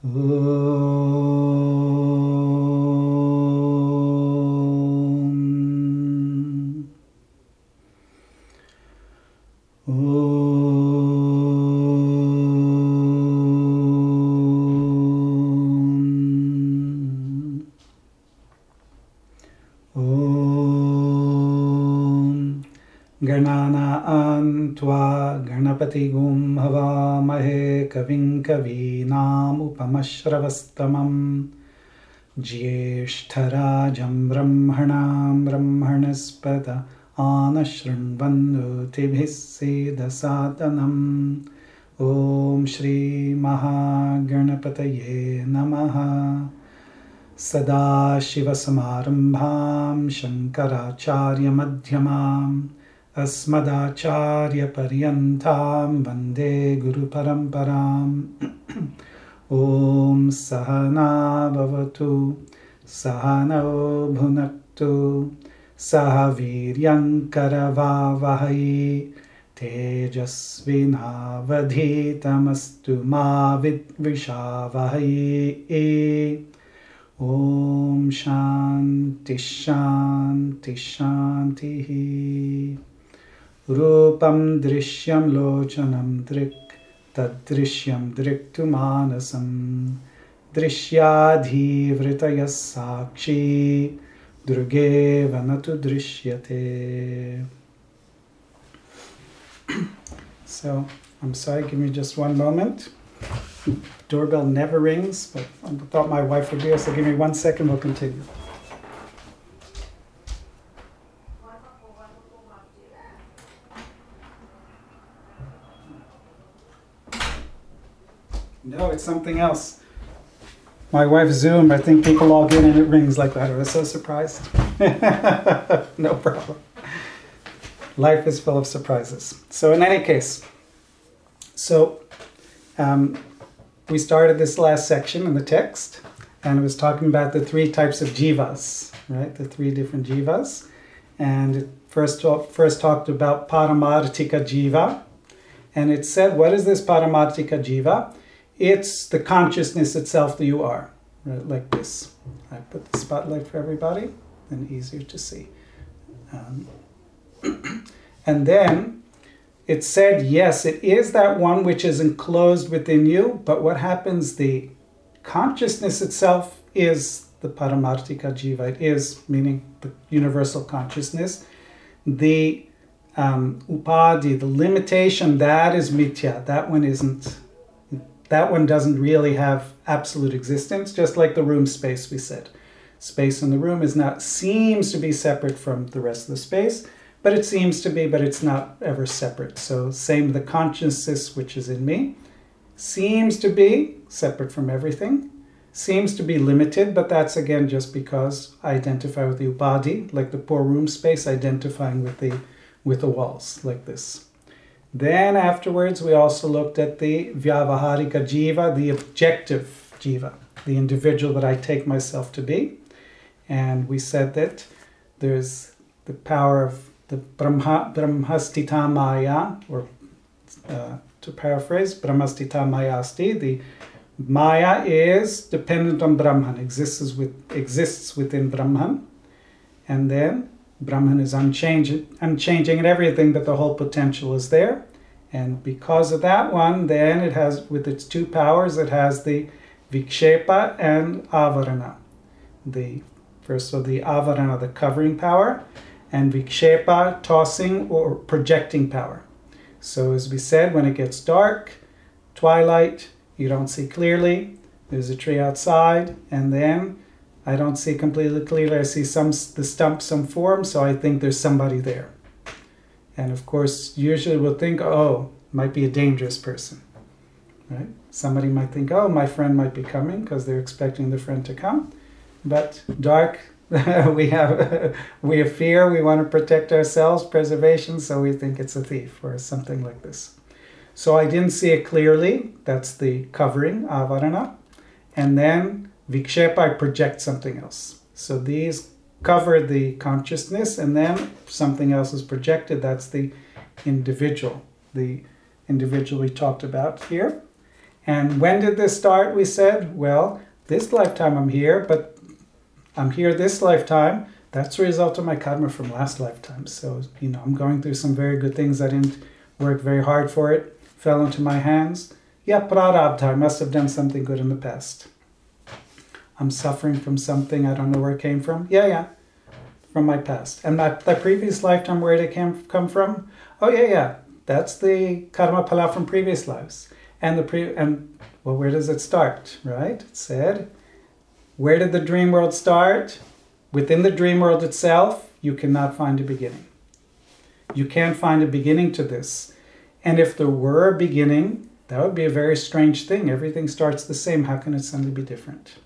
Gananaan tva ganapati gum havamahe kavim kavinamupamashravastamam jyeshtarajam brahmanam brahmanaspata anashrinvanutibhis sedasatanam. Om Shri Mahaganapataye Namaha. Sadashivasamarambham Shankaracharya Madhyamam Asmadacharya Paryantam Vande Guru Paramparam. Om Sahana Bhavatu Sahano Bhunaktu Sahaviryam Karavavahai Tejasvinavadhitamastu ma vidvishavahai. Om Shanti Shanti Shanti. Rupam Drishyam Lochanam Drik Tadrishyam Driktu Manasam Drishyadhi Vritaya Sakshi Druge Vanatu Drishyate. So, I'm sorry, give me just one moment. Doorbell never rings, but I thought my wife would be here, so give me 1 second, we'll continue. No, it's something else. My wife's Zoom, I think people log in and it rings like that. I was so surprised. No problem. Life is full of surprises. So in any case, we started this last section in the text, and it was talking about the 3 types of jivas, right? The 3 different jivas. And it first talked about paramartika jiva. And it said, what is this paramartika jiva? It's the consciousness itself that you are, right? Like this. I put the spotlight for everybody, and easier to see. And then it said, yes, it is that one which is enclosed within you, but what happens, the consciousness itself is the paramartika jiva. It is, meaning the universal consciousness. The upadhi, the limitation, that is mithya. That one doesn't really have absolute existence, just like the room space we said. Space in the room seems to be separate from the rest of the space, but it seems to be, but it's not ever separate. So same, the consciousness which is in me seems to be separate from everything, seems to be limited, but that's again just because I identify with the upadhi, like the poor room space identifying with the walls, like this. Then afterwards, we also looked at the vyavaharika jiva, the objective jiva, the individual that I take myself to be. And we said that there's the power of the brahmastita maya, or to paraphrase, brahmastita maya asti. The maya is dependent on Brahman, exists within Brahman. And then Brahman is unchanging in everything, but the whole potential is there. And because of that one, then it has, with its 2 powers, it has the vikshepa and avarana. The avarana, the covering power, and vikshepa, tossing or projecting power. So as we said, when it gets dark, twilight, you don't see clearly, there's a tree outside, and then I don't see completely clearly. I see the stump, some form, so I think there's somebody there. And of course, usually we'll think, might be a dangerous person, right? Somebody might think, my friend might be coming, because they're expecting the friend to come. But dark, we have fear, we want to protect ourselves, preservation, so we think it's a thief or something like this. So I didn't see it clearly. That's the covering, avarana. And then vikshepa, I project something else. So these cover the consciousness, and then something else is projected. That's the individual we talked about here. And when did this start? We said, well, this lifetime I'm here, but I'm here this lifetime. That's a result of my karma from last lifetime. So, I'm going through some very good things. I didn't work very hard for it. Fell into my hands. Yeah, prarabdha. I must have done something good in the past. I'm suffering from something. I don't know where it came from. Yeah. From my past. And that previous lifetime, where did it come from? Oh, yeah. That's the karma pala from previous lives. And where does it start, right? It said, where did the dream world start? Within the dream world itself, you cannot find a beginning. You can't find a beginning to this. And if there were a beginning, that would be a very strange thing. Everything starts the same. How can it suddenly be different?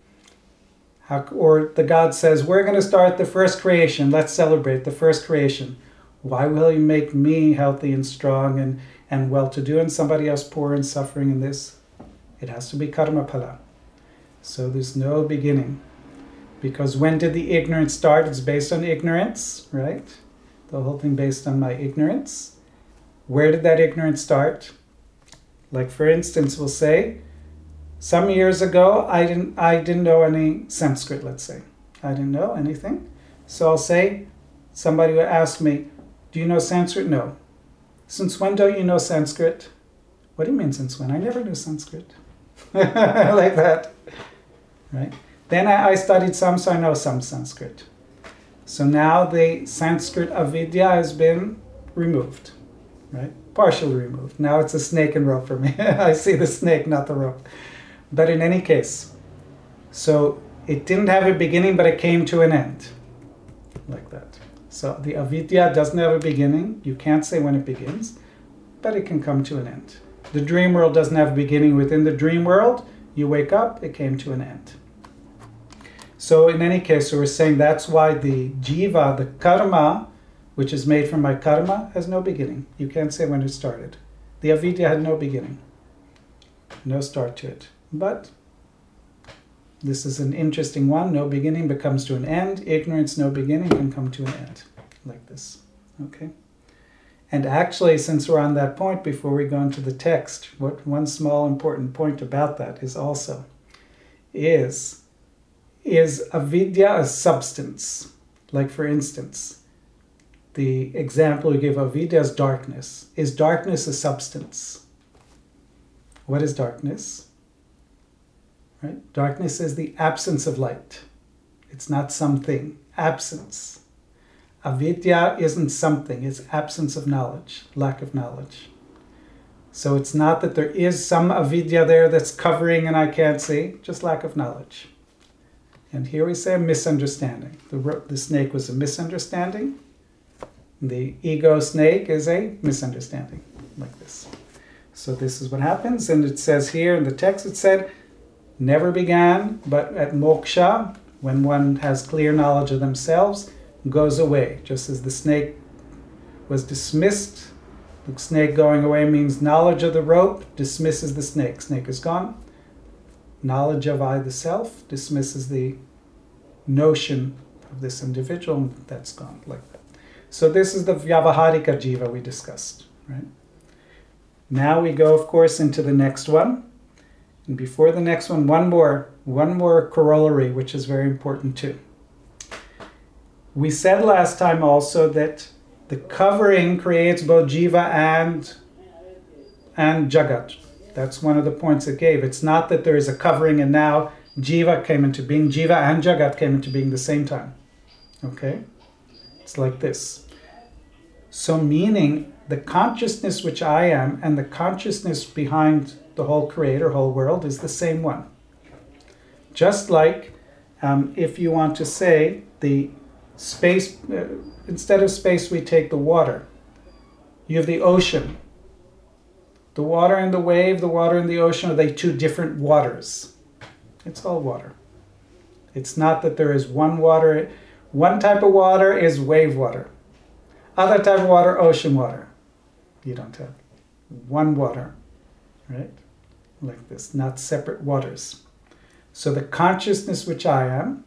Or the God says, we're going to start the first creation. Let's celebrate the first creation. Why will you make me healthy and strong and well-to-do and somebody else poor and suffering in this? It has to be karma pala. So there's no beginning. Because when did the ignorance start? It's based on ignorance, right? The whole thing based on my ignorance. Where did that ignorance start? Like, for instance, we'll say, some years ago, I didn't know any Sanskrit, let's say. I didn't know anything. So I'll say, somebody will ask me, do you know Sanskrit? No. Since when don't you know Sanskrit? What do you mean since when? I never knew Sanskrit. Like that, right? Then I studied some, so I know some Sanskrit. So now the Sanskrit avidya has been removed, right? Partially removed. Now it's a snake and rope for me. I see the snake, not the rope. But in any case, so it didn't have a beginning, but it came to an end. Like that. So the avidya doesn't have a beginning. You can't say when it begins, but it can come to an end. The dream world doesn't have a beginning. Within the dream world, you wake up, it came to an end. So in any case, so we're saying that's why the jiva, the karma, which is made from my karma, has no beginning. You can't say when it started. The avidya had no beginning. No start to it. But this is an interesting one. No beginning but comes to an end. Ignorance, no beginning, can come to an end. Like this. Okay? And actually, since we're on that point, before we go into the text, one small important point about that is avidya a substance? Like, for instance, the example we give avidya is darkness. Is darkness a substance? What is darkness? Right? Darkness is the absence of light. It's not something. Absence. Avidya isn't something. It's absence of knowledge, lack of knowledge. So it's not that there is some avidya there that's covering and I can't see, just lack of knowledge. And here we say a misunderstanding. The snake was a misunderstanding. The ego snake is a misunderstanding, like this. So this is what happens, and it says here in the text, it said, never began, but at moksha, when one has clear knowledge of themselves, goes away. Just as the snake was dismissed, the snake going away means knowledge of the rope dismisses the snake. Snake is gone. Knowledge of I, the self, dismisses the notion of this individual, that's gone, like that. So this is the Vyavaharika Jiva we discussed, right? Now we go, of course, into the next one. And before the next one, one more corollary, which is very important too. We said last time also that the covering creates both Jiva and Jagat. That's one of the points it gave. It's not that there is a covering and now Jiva came into being. Jiva and Jagat came into being the same time. Okay? It's like this. So meaning the consciousness which I am and the consciousness behind the whole creator, whole world, is the same one. Just like if you want to say the space, instead of space we take the water. You have the ocean. The water and the wave, the water and the ocean, are they two different waters? It's all water. It's not that there is one water. One type of water is wave water. Other type of water, ocean water. You don't have one water, right? Like this, not separate waters. So the consciousness which I am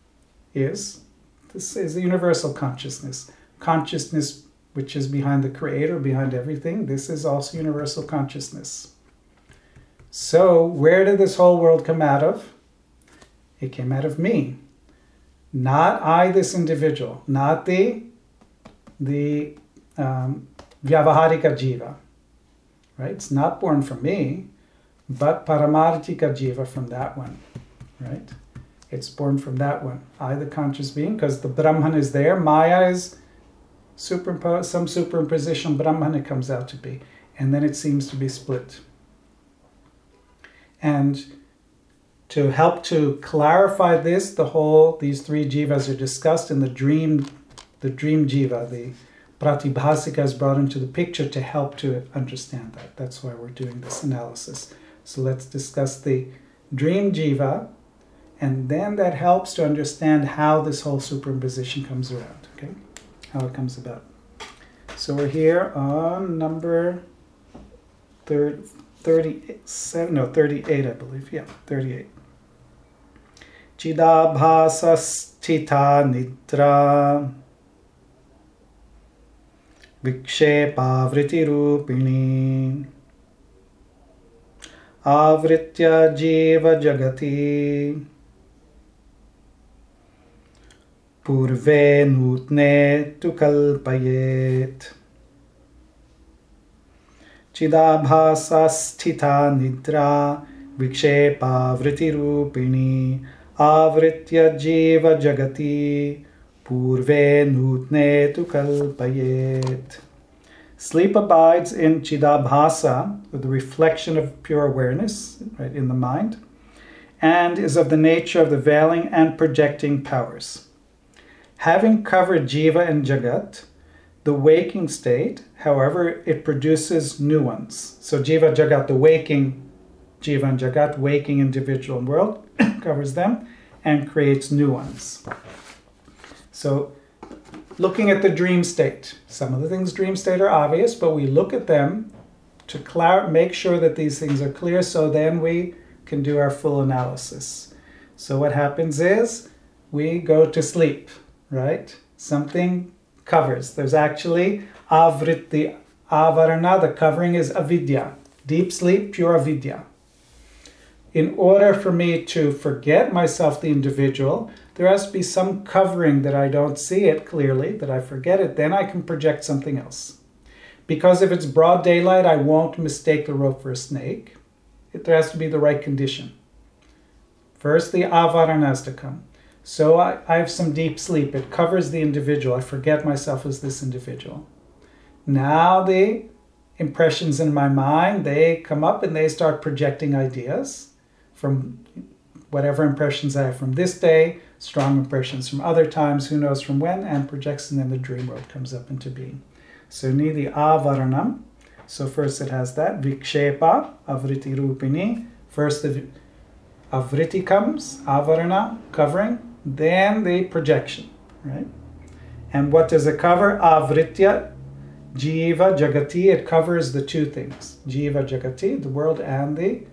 this is a universal consciousness. Consciousness which is behind the creator, behind everything. This is also universal consciousness. So where did this whole world come out of? It came out of me. Not I, this individual, not the Vyavaharika Jiva. Right? It's not born from me, but Paramartika Jiva from that one. Right? It's born from that one. I, the conscious being, because the Brahman is there. Maya is some superimposition Brahman it comes out to be. And then it seems to be split. And to help to clarify this, these three jivas are discussed in the dream jiva. The pratibhasika is brought into the picture to help to understand that. That's why we're doing this analysis. So let's discuss the dream jiva, and then that helps to understand how this whole superimposition comes around, okay? How it comes about. So we're here on number 38, I believe. Yeah, 38. Chidabhasasthita nidra vikshepa vritti rupini avritya jiva jagati purve nutne tu kalpayet. Chidabhasasthita nidra vikshepa vritti rupini avritya jiva jagati purve nutne tu kalpayet. Sleep abides in Chidabhasa, the reflection of pure awareness, right, in the mind, and is of the nature of the veiling and projecting powers. Having covered Jiva and Jagat, the waking state, however, it produces new ones. So Jiva, Jagat, the waking, Jiva and Jagat, waking individual and world, covers them and creates new ones. So looking at the dream state, some of the things dream state are obvious, but we look at them to make sure that these things are clear, so then we can do our full analysis. So what happens is we go to sleep, right? Something covers. There's actually avritti, avarana, the covering is avidya. Deep sleep, pure avidya. In order for me to forget myself, the individual, there has to be some covering that I don't see it clearly, that I forget it, then I can project something else. Because if it's broad daylight, I won't mistake the rope for a snake. There has to be the right condition. First, the avarana has to come. So I have some deep sleep. It covers the individual. I forget myself as this individual. Now the impressions in my mind, they come up and they start projecting ideas from whatever impressions I have from this day, strong impressions from other times, who knows from when, and projects, and then the dream world comes up into being. So ni the avaranam. So first it has that, vikshepa, avritti rupini. First the avritti comes, avarana, covering, then the projection, right? And what does it cover? Avritya, jiva, jagati. It covers the two things, jiva, jagati, the world, and the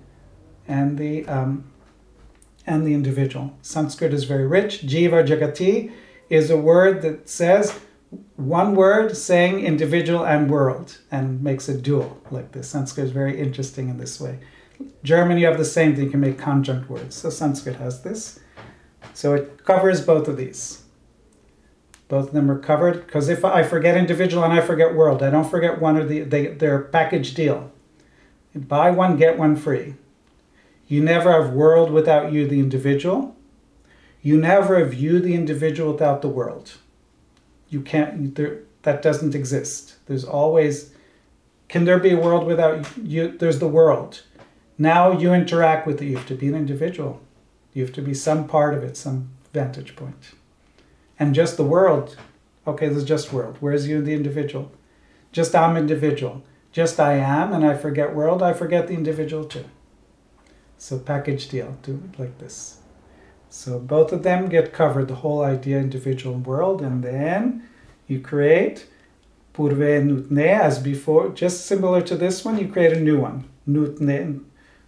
individual. Sanskrit is very rich. Jiva jagati is a word that says one word saying individual and world and makes a dual like this. Sanskrit is very interesting in this way. German, you have the same thing. You can make conjunct words. So Sanskrit has this. So it covers both of these. Both of them are covered, because if I forget individual and I forget world, I don't forget one or they're a package deal. Buy one, get one free. You never have world without you, the individual. You never have you, the individual, without the world. You can't, that doesn't exist. There's always, can there be a world without you? There's the world. Now you interact with it. You have to be an individual. You have to be some part of it, some vantage point. And just the world, okay, there's just world. Where's you, the individual? Just I'm individual. Just I am, and I forget world, I forget the individual too. So package deal, do it like this. So both of them get covered, the whole idea, individual and world, and then you create purve nutne, as before, just similar to this one, you create a new one. Nutne,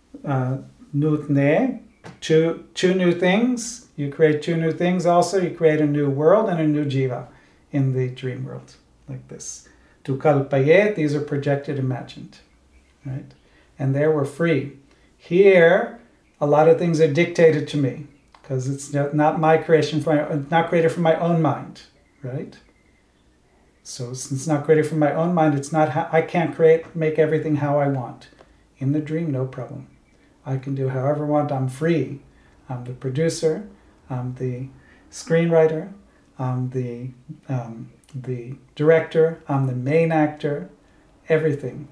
two new things. You create two new things also. You create a new world and a new jiva in the dream world, like this. Tu kalpayet, these are projected, imagined, right? And there we're free. Here, a lot of things are dictated to me because it's not my creation, not created from my own mind, right? So since it's not created from my own mind, it's not I can't make everything how I want. In the dream, no problem. I can do however I want. I'm free. I'm the producer. I'm the screenwriter. I'm the director. I'm the main actor. Everything.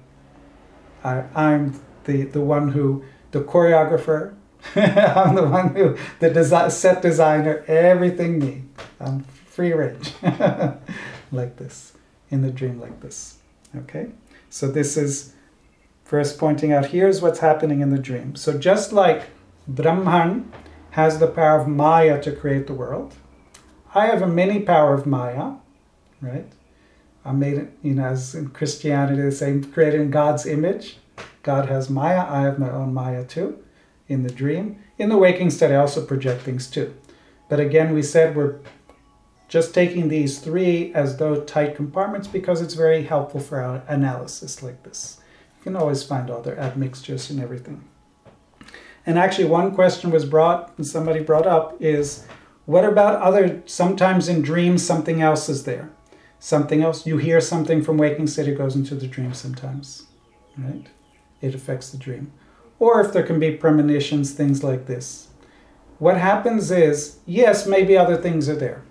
I'm the one who, the choreographer. I'm the one who, the set designer. Everything me. I'm free range. Like this. In the dream like this. Okay? So this is first pointing out, here's what's happening in the dream. So just like Brahman has the power of Maya to create the world, I have a mini power of Maya, right? I made it, as in Christianity, they say, created in God's image. God has Maya, I have my own Maya too, in the dream. In the waking state, I also project things too. But again, we said we're just taking these three as though tight compartments because it's very helpful for our analysis like this. You can always find other admixtures and everything. And actually one question somebody brought up is, what about sometimes in dreams something else is there? Something else, you hear something from waking state, it goes into the dream sometimes, right? It affects the dream. Or if there can be premonitions, things like this. What happens is, yes, maybe other things are there.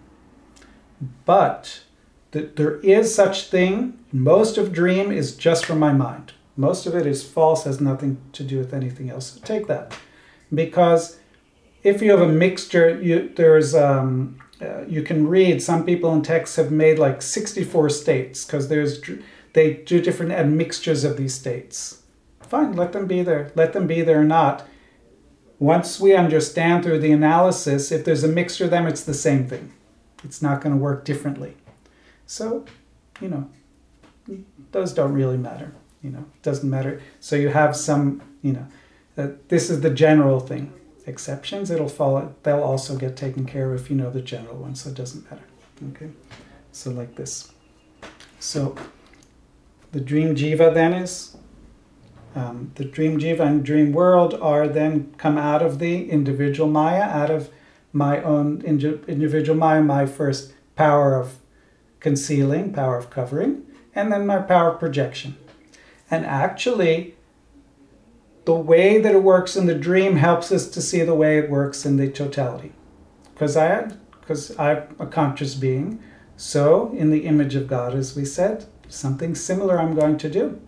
But there is such thing, most of dream is just from my mind. Most of it is false, has nothing to do with anything else. So take that. Because if you have a mixture, you can read, some people in texts have made like 64 states because they do different admixtures of these states. Fine, let them be there. Let them be there or not. Once we understand through the analysis, if there's a mixture of them, it's the same thing. It's not going to work differently. So, those don't really matter. It doesn't matter. So you have some, this is the general thing. Exceptions, they'll also get taken care of if you know the general one, so it doesn't matter. Okay? So like this. So the dream jiva then is, the dream jiva and dream world are then come out of the individual maya, out of my own individual maya, my first power of concealing, power of covering, and then my power of projection. And actually, the way that it works in the dream helps us to see the way it works in the totality. Because I'm a conscious being, so in the image of God, as we said, something similar I'm going to do.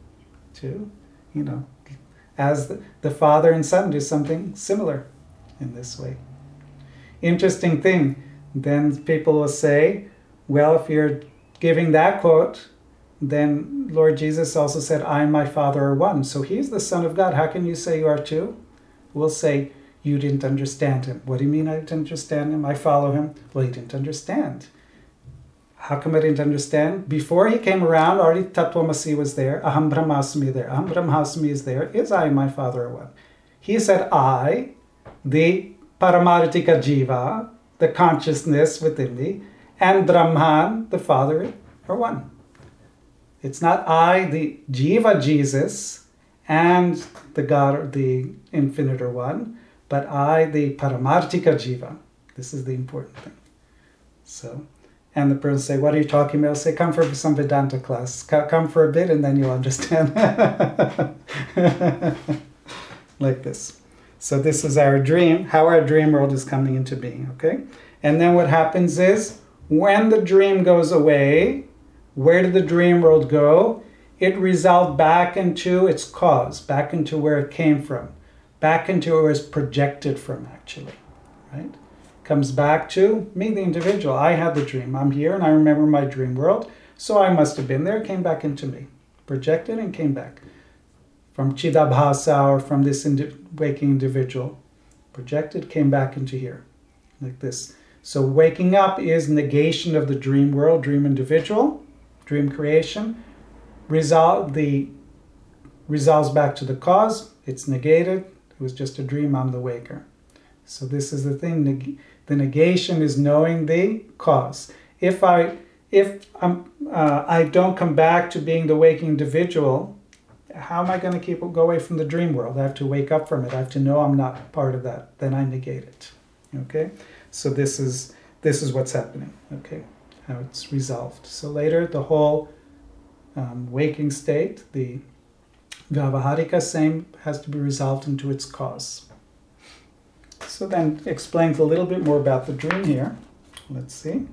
As the Father and Son do something similar in this way. Interesting thing, then people will say, well, if you're giving that quote, then Lord Jesus also said, I and my Father are one. So he's the Son of God. How can you say you are two? We'll say, you didn't understand him. What do you mean I didn't understand him? I follow him. Well, he didn't understand. How come I didn't understand? Before he came around, already Tattvamasi was there. Aham Brahmasmi there. Aham Brahmasmi is there. Is I and my Father are one. He said, I, the Paramartika Jiva, the consciousness within me, and Brahman, the Father, are one. It's not I, the Jiva Jesus, and the God, or the Infinite, are one, but I, the Paramartika Jiva. This is the important thing. So, and the person say, what are you talking about? I'll say, come for some Vedanta class. Come for a bit and then you'll understand. Like this. So this is our dream, how our dream world is coming into being, okay? And then what happens is, when the dream goes away, where did the dream world go? It resolved back into its cause, back into where it came from, back into where it was projected from, actually, right? Comes back to me, the individual. I had the dream. I'm here and I remember my dream world, so I must have been there. It came back into me, projected and came back. From Chidabhasa, or from this waking individual, projected, came back into here, like this. So waking up is negation of the dream world, dream individual, dream creation. Resolves back to the cause. It's negated. It was just a dream. I'm the waker. So this is the thing. The negation is knowing the cause. If I don't come back to being the waking individual, how am I going to go away from the dream world? I have to wake up from it. I have to know I'm not part of that. Then I negate it. Okay? So this is what's happening. Okay? How it's resolved. So later, the whole waking state, the Vyavaharika, same, has to be resolved into its cause. So then explains a little bit more about the dream here. Let's see.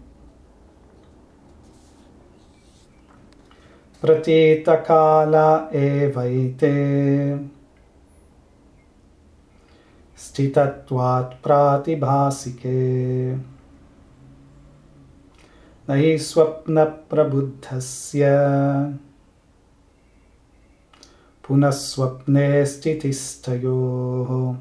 Pratita kala evaite stitatvat pratibhasike nahi swapna prabuddhasya punaswapne stitistayoho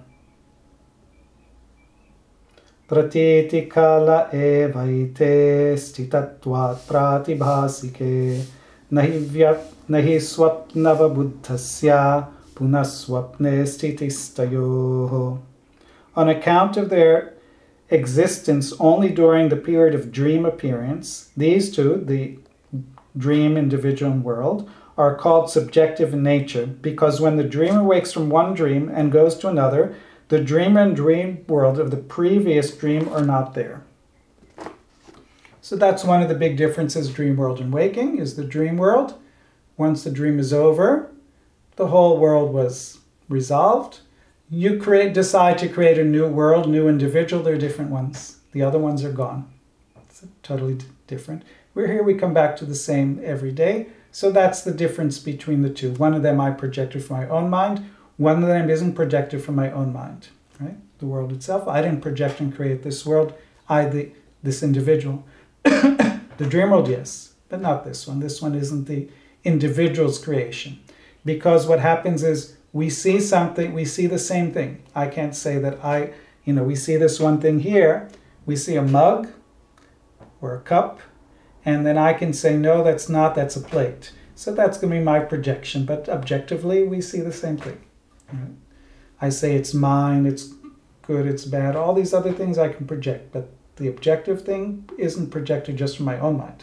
pratiti kala evaite stitatvat pratibhasike nahi swapnava buddhasya punaswapne stitistayoho. On account of their existence only during the period of dream appearance, these two, the dream, individual, and world, are called subjective in nature, because when the dreamer wakes from one dream and goes to another, the dreamer and dream world of the previous dream are not there. So that's one of the big differences, dream world and waking, is the dream world. Once the dream is over, the whole world was resolved. You decide to create a new world, new individual, they're different ones. The other ones are gone. It's totally different. We're here, we come back to the same every day. So that's the difference between the two. One of them I projected from my own mind. One of them isn't projected from my own mind. Right? The world itself. I didn't project and create this world. This individual. The dream world, yes, but not this one. This one isn't the individual's creation. Because what happens is we see something, we see the same thing. I can't say that we see this one thing here. We see a mug or a cup, and then I can say, no, that's a plate. So that's going to be my projection, but objectively, we see the same thing. Right? I say it's mine, it's good, it's bad, all these other things I can project, but the objective thing isn't projected just from my own mind.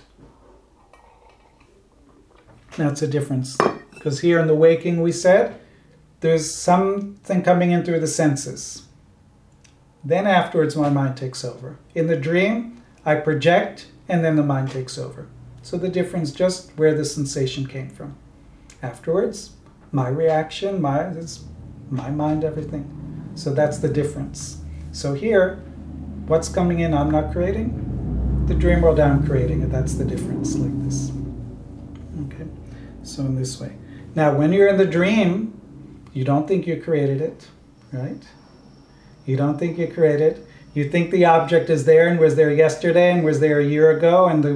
That's a difference. Because here in the waking we said, there's something coming in through the senses. Then afterwards my mind takes over. In the dream, I project and then the mind takes over. So the difference just where the sensation came from. Afterwards, my reaction, it's my mind, everything. So that's the difference. So here, what's coming in I'm not creating? The dream world I'm creating it. That's the difference, like this. Okay, so in this way. Now when you're in the dream, you don't think you created it, right? You don't think you created it. You think the object is there and was there yesterday and was there a year ago and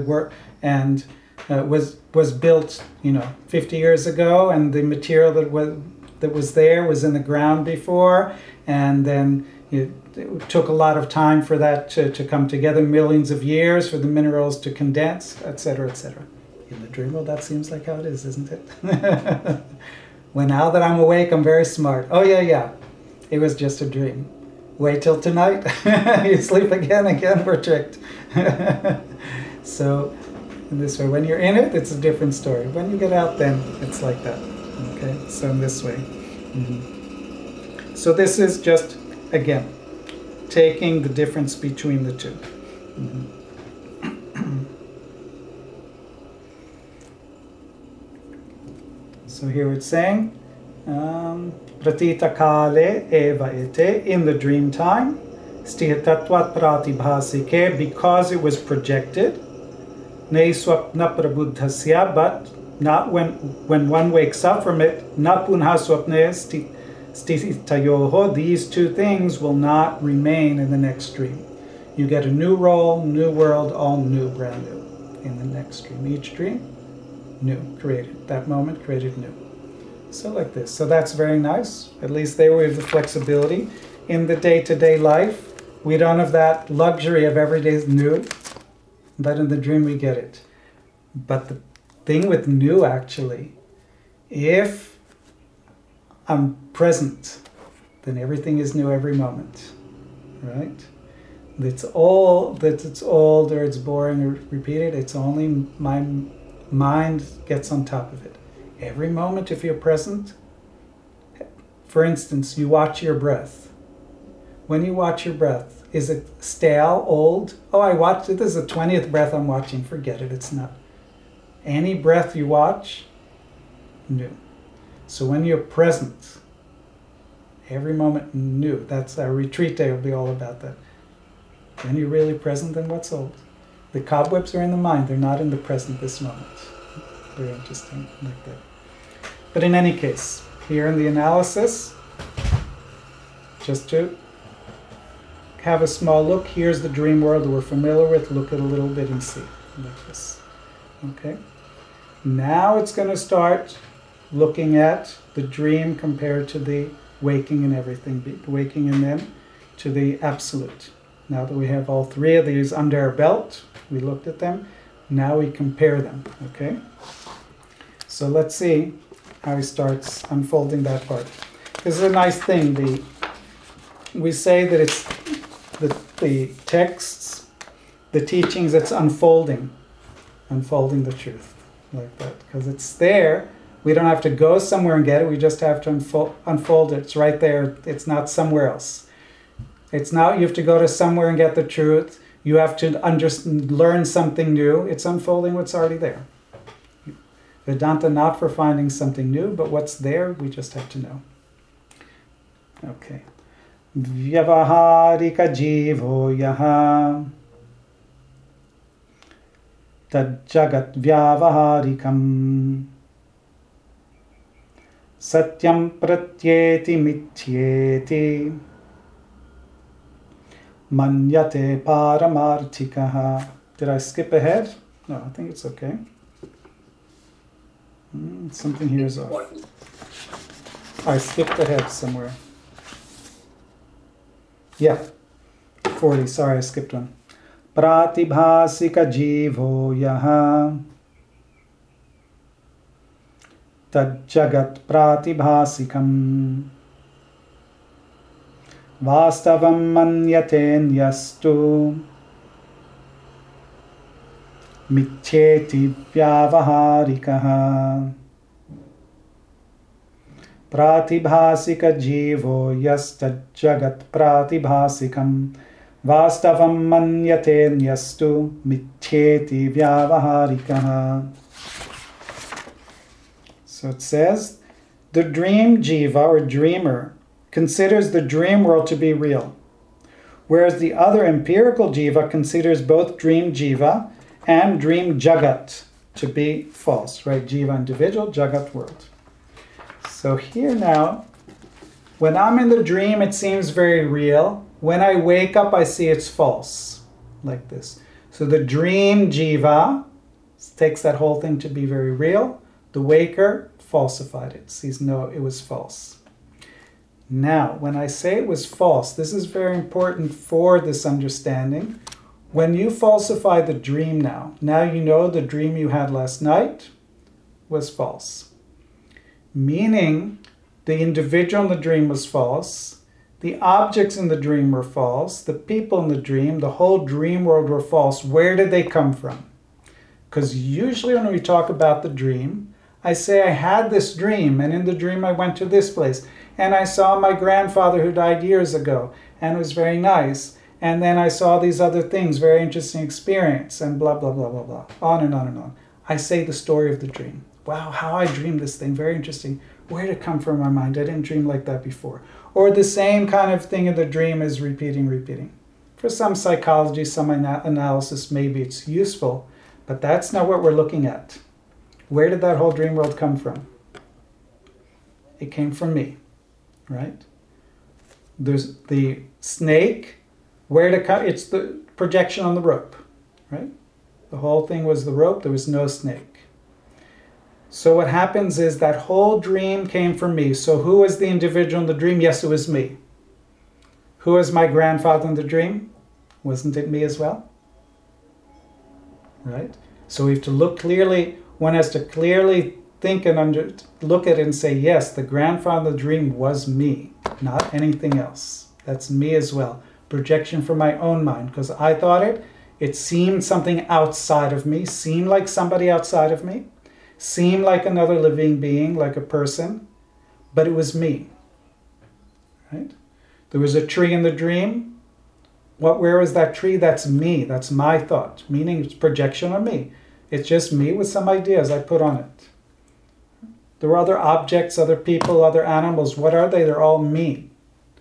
was built 50 years ago, and the material that was there was in the ground before, and then it took a lot of time for that to come together, millions of years for the minerals to condense, etc., etc. In the dream world, that seems like how it is, isn't it? Well, now that I'm awake, I'm very smart. Oh, yeah. It was just a dream. Wait till tonight. You sleep again, we're tricked. So, in this way, when you're in it, it's a different story. When you get out, then it's like that. Okay? So, in this way. Mm-hmm. So, this is just, again, taking the difference between the two. Mm-hmm. So here it's saying, Pratita kale eva ete, in the dream time, stihatatvat pratibhasike, because it was projected, ne swapna prabuddhasya, but not when one wakes up from it, na punha swapne stitayoho, these two things will not remain in the next dream. You get a new role, new world, all new, brand new, in the next dream. Each dream, new, created. That moment, created new. So like this. So that's very nice. At least there we have the flexibility. In the day-to-day life, we don't have that luxury of every day is new. But in the dream, we get it. But the thing with new, actually, if I'm present, then everything is new every moment. Right? It's old, or it's boring or repeated. It's only my mind gets on top of it. Every moment, if you're present, for instance, you watch your breath. When you watch your breath, is it stale, old? Oh, I watched it. This is the 20th breath I'm watching. Forget it. It's not. Any breath you watch, new. So when you're present, every moment new. That's our retreat day will be all about that. When you're really present, then what's old? The cobwebs are in the mind. They're not in the present, this moment. Very interesting, like that. But in any case, here in the analysis, just to have a small look, here's the dream world that we're familiar with. Look at a little bit and see, like this. Okay? Now it's going to start looking at the dream compared to the waking and everything, waking and then to the absolute. Now that we have all three of these under our belt, we looked at them, now we compare them, okay? So let's see how he starts unfolding that part. This is a nice thing. We say that it's the texts, the teachings, it's unfolding the truth, like that, because it's there. We don't have to go somewhere and get it. We just have to unfold it. It's right there. It's not somewhere else. It's not you have to go to somewhere and get the truth. You have to learn something new. It's unfolding what's already there. Vedanta not for finding something new, but what's there, we just have to know. Okay. Vyavaharika jivo yaha tad jagat vyavaharikam satyam pratyeti mithyeti manyate paramarthikaha. Did I skip ahead? No, I think it's okay. Something here is off. I skipped ahead somewhere. Yeah, 40. Sorry, I skipped one. Pratibhasika jivo yaha tad jagat pratibhasikam vastavam manyate nyastu mithyeti vyavaharikaha. Pratibhasika jivo yastad jagat pratibhasikam vastavam manyate nyastu mithyeti vyavaharikaha. So it says, the dream jiva or dreamer considers the dream world to be real, whereas the other empirical jiva considers both dream jiva and dream jagat to be false, right? Jiva individual, jagat world. So here now, when I'm in the dream, it seems very real. When I wake up, I see it's false, like this. So the dream jiva takes that whole thing to be very real. The waker falsified it, sees no, it was false. Now, when I say it was false, this is very important for this understanding. When you falsify the dream now you know the dream you had last night was false. Meaning, the individual in the dream was false, the objects in the dream were false, the people in the dream, the whole dream world were false. Where did they come from? Because usually when we talk about the dream, I say I had this dream, and in the dream I went to this place, and I saw my grandfather who died years ago, and it was very nice, and then I saw these other things, very interesting experience, and blah, blah, blah, blah, blah, on and on and on. I say the story of the dream. Wow, how I dreamed this thing, very interesting. Where did it come from in my mind? I didn't dream like that before. Or the same kind of thing in the dream is repeating. For some psychology, some analysis, maybe it's useful, but that's not what we're looking at. Where did that whole dream world come from? It came from me, right? There's the snake, it's the projection on the rope, right? The whole thing was the rope, there was no snake. So what happens is that whole dream came from me. So who was the individual in the dream? Yes, it was me. Who was my grandfather in the dream? Wasn't it me as well? Right? So we have to look clearly, one has to clearly think and look at it and say, yes, the grandfather in the dream was me, not anything else. That's me as well. Projection from my own mind, because I thought it seemed something outside of me, seemed like somebody outside of me. seem like another living being, like a person, but it was me. Right? There was a tree in the dream. Where is that tree? That's me. That's my thought, meaning it's projection on me. It's just me with some ideas I put on it. There were other objects, other people, other animals. What are they? They're all me.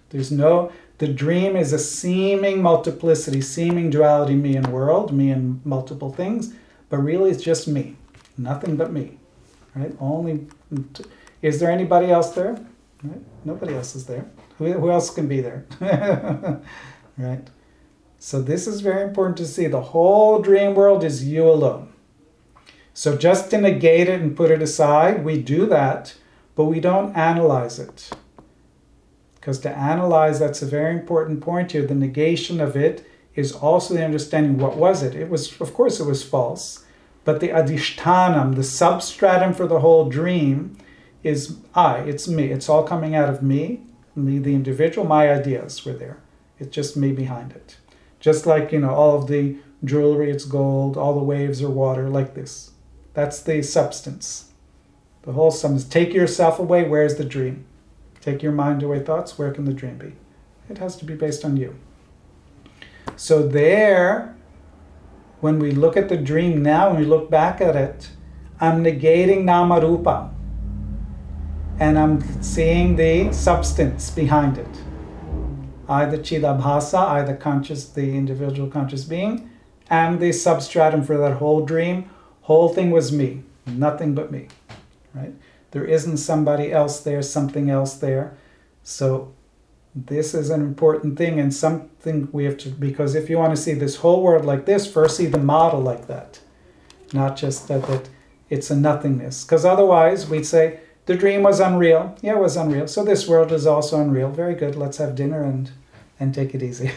The dream is a seeming multiplicity, seeming duality, me and world, me and multiple things, but really it's just me. Nothing but me. Right? Is there anybody else there? Right? Nobody else is there. Who else can be there? Right? So this is very important to see. The whole dream world is you alone. So just to negate it and put it aside, we do that, but we don't analyze it. Because to analyze, that's a very important point here. The negation of it is also the understanding, what was it? Of course it was false, but the adhishtanam, the substratum for the whole dream is it's me. It's all coming out of me, the individual, my ideas were there. It's just me behind it. Just like, all of the jewelry, it's gold, all the waves are water, like this. That's the substance. The whole sum is take yourself away, where's the dream? Take your mind away thoughts, where can the dream be? It has to be based on you. So there, when we look at the dream now, when we look back at it, I'm negating Namarupa. And I'm seeing the substance behind it. I, the Chidabhasa, I, the individual conscious being, am the substratum for that whole dream. Whole thing was me, nothing but me, right? There isn't somebody else there, something else there. So this is an important thing, and something we have to, because if you want to see this whole world like this, first see the model like that. Not just that it's a nothingness. Because otherwise we'd say, the dream was unreal. Yeah, it was unreal. So this world is also unreal. Very good, let's have dinner and take it easy.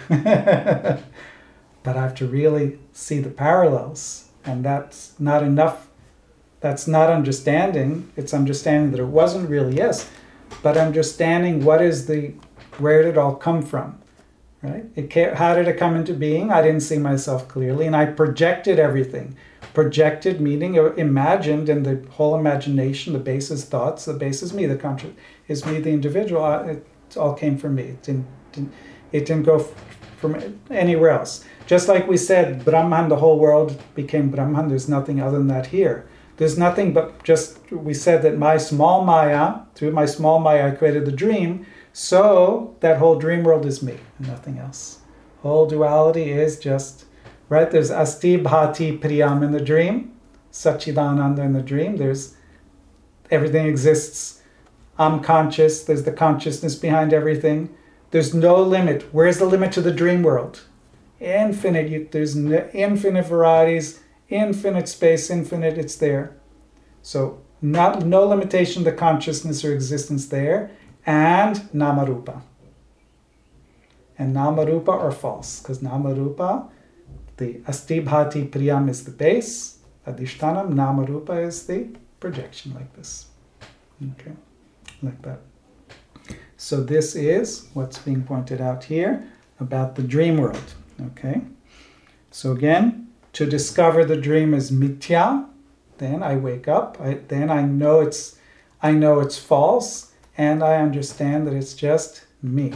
But I have to really see the parallels. And that's not enough. That's not understanding. It's understanding that it wasn't real, yes. But understanding where did it all come from? Right? How did it come into being? I didn't see myself clearly. And I projected everything. Projected meaning imagined, and the whole imagination, the base is thoughts, the base is me, the conscious is me, the individual. It all came from me. It didn't go from anywhere else. Just like we said, Brahman, the whole world became Brahman. There's nothing other than that here. There's nothing but we said that through my small Maya, I created the dream. So that whole dream world is me and nothing else. Whole duality is just, right? There's Asti Bhati Priyam in the dream, Satchidananda in the dream. There's everything exists. I'm conscious. There's the consciousness behind everything. There's no limit. Where's the limit to the dream world? Infinite. There's infinite varieties, infinite space, infinite. It's there. So no limitation to consciousness or existence there, and Namarupa. And Namarupa are false, because Namarupa, the Asti Bhati Priyam is the base, Adhishtanam, Namarupa is the projection, like this. Okay, like that. So this is what's being pointed out here about the dream world. Okay, so again, to discover the dream is mithya, then I wake up, then I know it's false, and I understand that it's just me.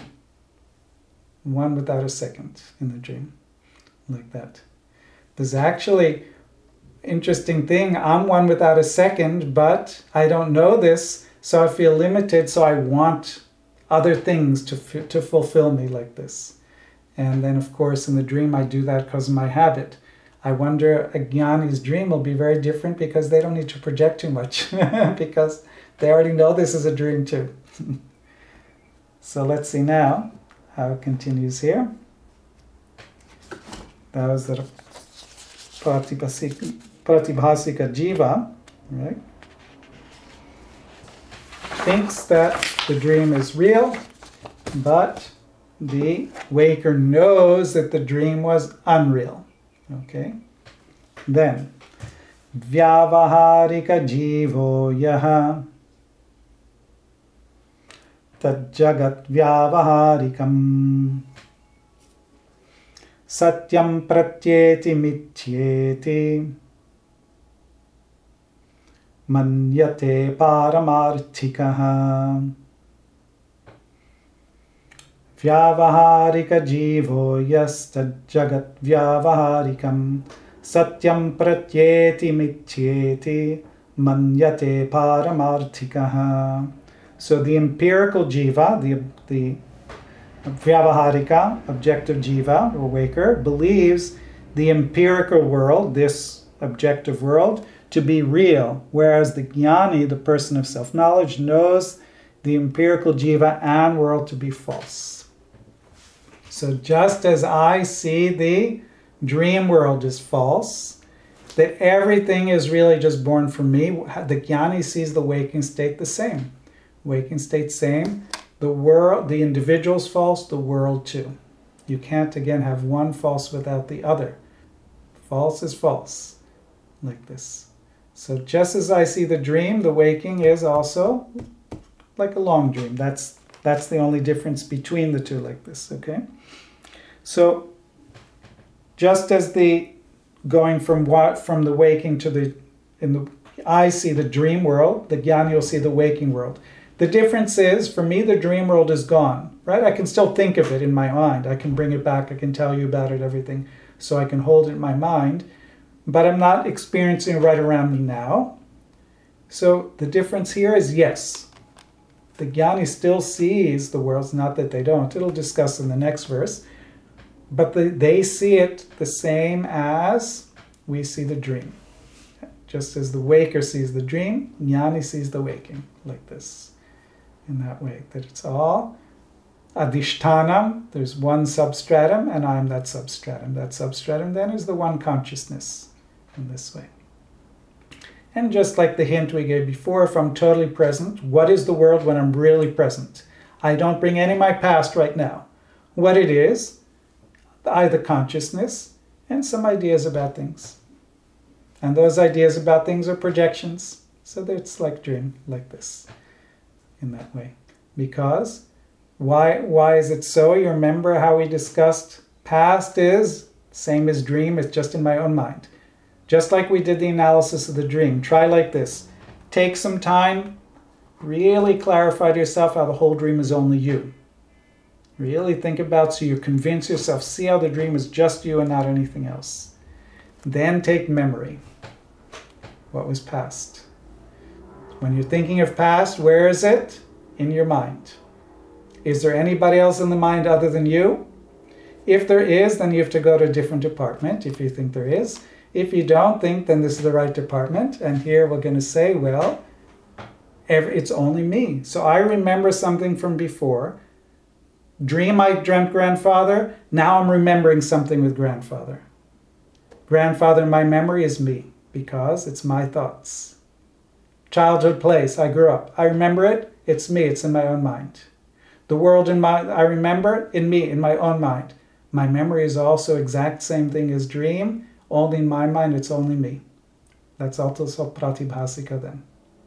One without a second in the dream, like that. There's actually interesting thing, I'm one without a second, but I don't know this, so I feel limited, so I want other things to fulfill me like this. And then, of course, in the dream, I do that because of my habit. I wonder, a jnani's dream will be very different because they don't need to project too much because they already know this is a dream too. So let's see now how it continues here. That was the Pratibhasika Jiva, right? Thinks that the dream is real, but the waker knows that the dream was unreal. Okay? Then, Vyavaharika Jivo Yaha Tad Jagat Vyavaharikam Satyam Pratyeti Mithyeti manyate paramarthikaha. Vyavaharika jivo yasta jagat vyavaharikam satyam pratyeti mithyeti manyate paramarthikaha. So the empirical jiva, the vyavaharika, objective jiva, or waker, believes the empirical world, this objective world, to be real, whereas the jnani, the person of self-knowledge, knows the empirical jiva and world to be false. So just as I see the dream world is false, that everything is really just born from me, the jnani sees the waking state the same. Waking state same, the world, the individual's false, the world too. You can't again have one false without the other. False is false, like this. So just as I see the dream, the waking is also like a long dream. That's the only difference between the two, like this, okay? So just as the going from the waking to I see the dream world, the jnani will see the waking world. The difference is, for me, the dream world is gone, right? I can still think of it in my mind. I can bring it back. I can tell you about it, everything. So I can hold it in my mind. But I'm not experiencing it right around me now. So the difference here is, yes, the jnani still sees the world. It's not that they don't. It'll discuss in the next verse. But they see it the same as we see the dream. Just as the waker sees the dream, jnani sees the waking, like this. In that way, that it's all adhishtanam, there's one substratum, and I'm that substratum. That substratum then is the one consciousness, in this way. And just like the hint we gave before, if I'm totally present, what is the world when I'm really present? I don't bring any of my past right now. What it is, either consciousness and some ideas about things. And those ideas about things are projections. So it's like dream, like this, in that way. Because, why is it so? You remember how we discussed past is same as dream, it's just in my own mind. Just like we did the analysis of the dream. Try like this. Take some time, really clarify to yourself how the whole dream is only you. Really think about, so you convince yourself, see how the dream is just you and not anything else. Then take memory. What was past? When you're thinking of past, where is it? In your mind. Is there anybody else in the mind other than you? If there is, then you have to go to a different department, if you think there is. If you don't think, then this is the right department. And here we're going to say, well, it's only me. So I remember something from before. Dream I dreamt grandfather. Now I'm remembering something with grandfather. Grandfather in my memory is me, because it's my thoughts. Childhood place, I grew up. I remember it, it's me, it's in my own mind. The world I remember in me, in my own mind. My memory is also exact same thing as dream, only in my mind, it's only me. That's also pratibhasika then.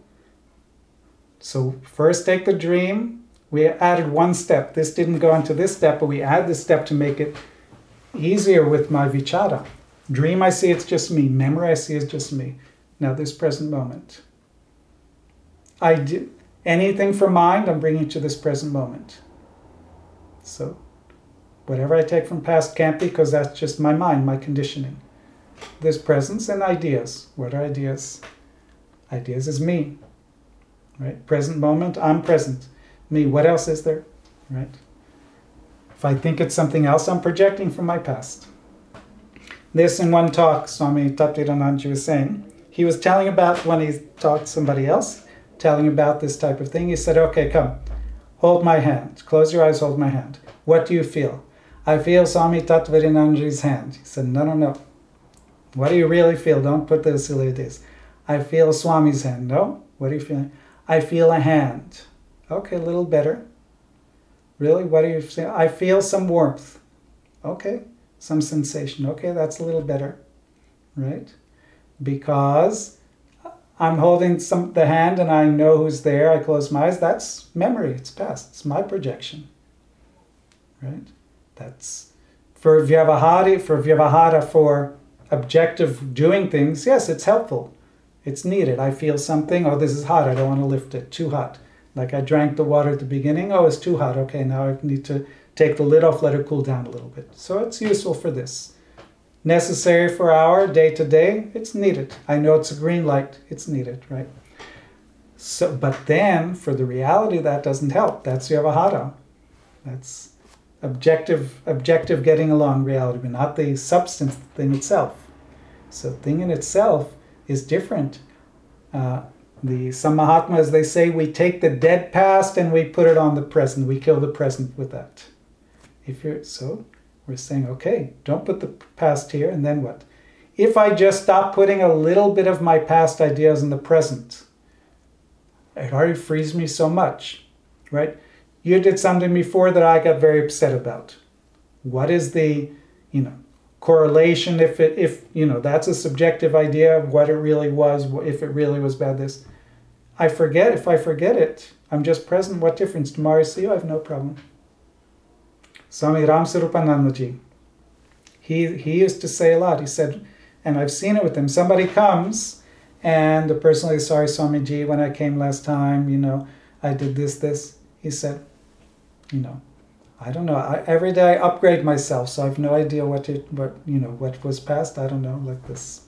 So first take the dream. We added one step. This didn't go into this step, but we add this step to make it easier with my vichara. Dream I see it's just me. Memory I see is just me. Now this present moment. I do anything from mind, I'm bringing to this present moment. So whatever I take from past can't be, because that's just my mind, my conditioning. There's presence and ideas. What are ideas? Ideas is me. Right? Present moment, I'm present. Me, what else is there? Right? If I think it's something else, I'm projecting from my past. This in one talk, Swami Tatvirananji was saying, he was telling about when he talked to somebody else, telling about this type of thing. He said, okay, come, hold my hand. Close your eyes, hold my hand. What do you feel? I feel Swami Tatvirananji's hand. He said, no. What do you really feel? Don't put the silly ideas. I feel Swami's hand. No? What are you feeling? I feel a hand. Okay, a little better. Really? What do you feel? I feel some warmth. Okay, some sensation. Okay, that's a little better. Right? Because I'm holding the hand and I know who's there. I close my eyes. That's memory. It's past. It's my projection. Right? That's for vyavahara, for objective doing things. Yes, it's helpful. It's needed. I feel something, oh, this is hot, I don't want to lift it, too hot. Like I drank the water at the beginning, oh, it's too hot, okay, now I need to take the lid off, let it cool down a little bit. So it's useful for this. Necessary for our day to day, it's needed. I know it's a green light, it's needed, right? So, but then for the reality, that doesn't help. That's Vyavahara. That's objective getting along reality, but not the substance thing itself. So thing in itself is different. Some Mahatmas, they say we take the dead past and we put it on the present. We kill the present with that. So we're saying, okay, don't put the past here, and then what? If I just stop putting a little bit of my past ideas in the present, it already frees me so much, right? You did something before that I got very upset about. What is the, correlation? If that's a subjective idea of what it really was, if it really was bad, this. If I forget it, I'm just present. What difference? Tomorrow I see you, I have no problem. Swami Ramsarupanandaji, he used to say a lot. He said, and I've seen it with him, somebody comes and the person is, sorry, Swamiji, when I came last time, I did this. He said, I don't know. Every day I upgrade myself, so I have no idea what was past. I don't know, like this.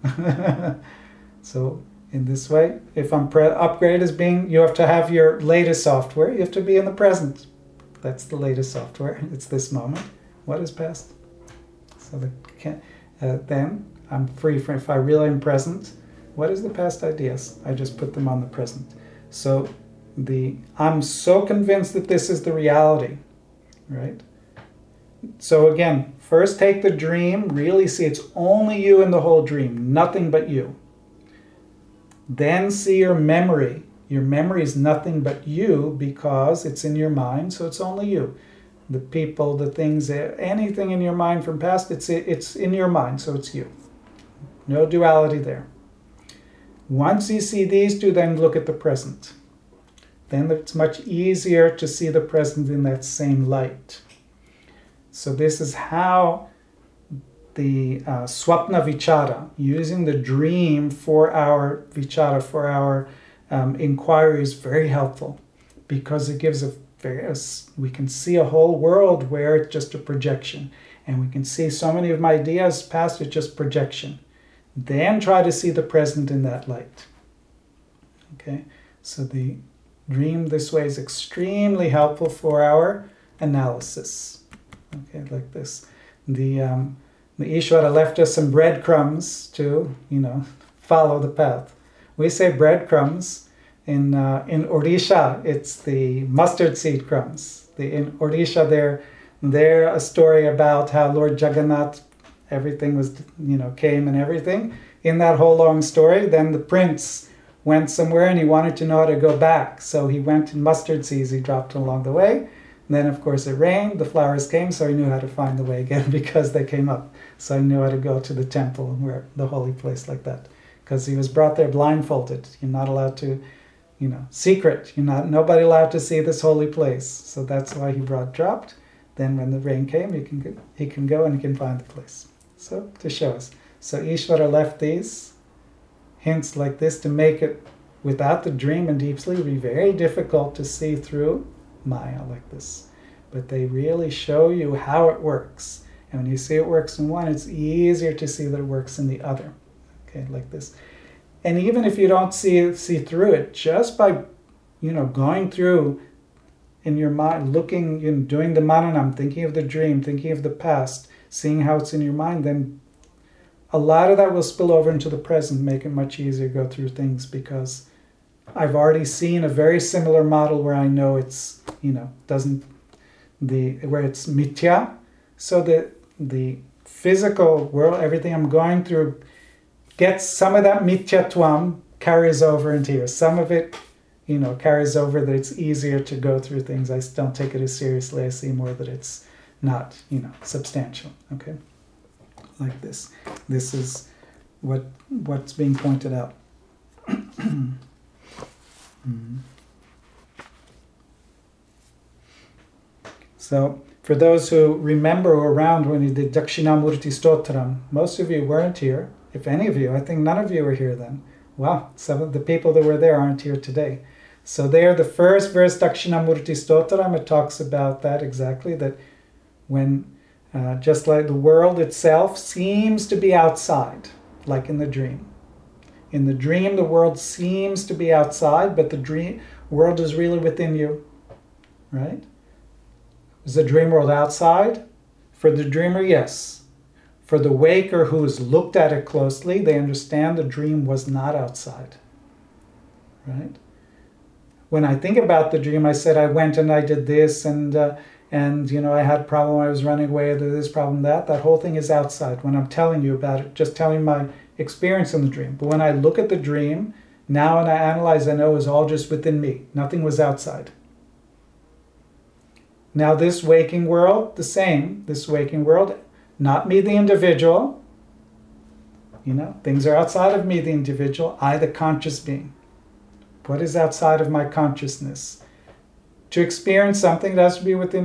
So in this way, if upgrade is being, you have to have your latest software. You have to be in the present. That's the latest software. It's this moment. What is past? So then I'm free from. If I really am present, what is the past ideas? I just put them on the present. So I'm so convinced that this is the reality, right? So again, first take the dream, really see it's only you in the whole dream, nothing but you. Then see your memory. Your memory is nothing but you because it's in your mind, so it's only you. The people, the things, anything in your mind from past, it's in your mind, so it's you. No duality there. Once you see these two, then look at the present. Then it's much easier to see the present in that same light. So this is how the swapna vichara, using the dream for our vichara, for our inquiry, is very helpful because it gives we can see a whole world where it's just a projection, and we can see so many of my ideas past it's just projection. Then try to see the present in that light. Okay, so the dream this way is extremely helpful for our analysis. Okay, like this. The Ishvara left us some breadcrumbs to, follow the path. We say breadcrumbs. In Odisha, it's the mustard seed crumbs. In Odisha, they're a story about how Lord Jagannath, everything was, came and everything. In that whole long story, then the prince went somewhere and he wanted to know how to go back. So he went in mustard seeds, he dropped along the way. And then, of course, it rained, the flowers came, so he knew how to find the way again because they came up. So he knew how to go to the temple, where the holy place like that. Because he was brought there blindfolded. You're not allowed to, secret. Nobody allowed to see this holy place. So that's why he dropped. Then when the rain came, he can go and he can find the place. So to show us. So Ishvara left these hints like this to make it, without the dream and deep sleep, be very difficult to see through Maya like this. But they really show you how it works. And when you see it works in one, it's easier to see that it works in the other. Okay, like this. And even if you don't see through it, just by, going through in your mind, looking, doing the mananam, thinking of the dream, thinking of the past, seeing how it's in your mind, then a lot of that will spill over into the present, make it much easier to go through things, because I've already seen a very similar model where I know it's, where it's mithya. So the physical world, everything I'm going through, gets some of that mithyatvam, carries over into here. Some of it, carries over that it's easier to go through things. I don't take it as seriously. I see more that it's not, substantial. Okay, like this. This is what's being pointed out. So, for those who remember or around when he did Dakshinamurti Stotram, most of you weren't here. If any of you, I think none of you were here then. Wow, some of the people that were there aren't here today. So there, the first verse, Dakshinamurti Stotram, it talks about that exactly, that when, just like the world itself seems to be outside, like in the dream. In the dream, the world seems to be outside, but the dream world is really within you, right? Is the dream world outside? For the dreamer, yes. For the waker who has looked at it closely, they understand the dream was not outside, right? When I think about the dream, I said I went and I did this, and I had a problem, I was running away, this problem, that whole thing is outside. When I'm telling you about it, just telling my experience in the dream. But when I look at the dream, now and I analyze, I know it was all just within me. Nothing was outside. Now this waking world, the same. This waking world, not me the individual. Things are outside of me the individual. I the conscious being. What is outside of my consciousness? To experience something, it has to be within